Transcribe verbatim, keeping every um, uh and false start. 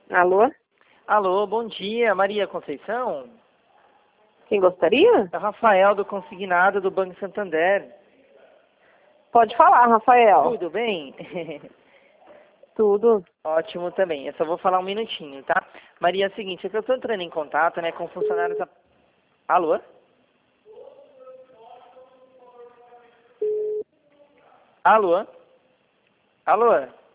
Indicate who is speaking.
Speaker 1: Alô?
Speaker 2: Alô, bom dia, Maria Conceição?
Speaker 1: Quem gostaria?
Speaker 2: É o Rafael do Consignado do Banco Santander.
Speaker 1: Pode falar, Rafael.
Speaker 2: Tudo bem?
Speaker 1: Tudo.
Speaker 2: Ótimo também. Eu só vou falar um minutinho, tá? Maria, é o seguinte, é que eu estou entrando em contato, né, com funcionários da... Alô? Alô? Alô?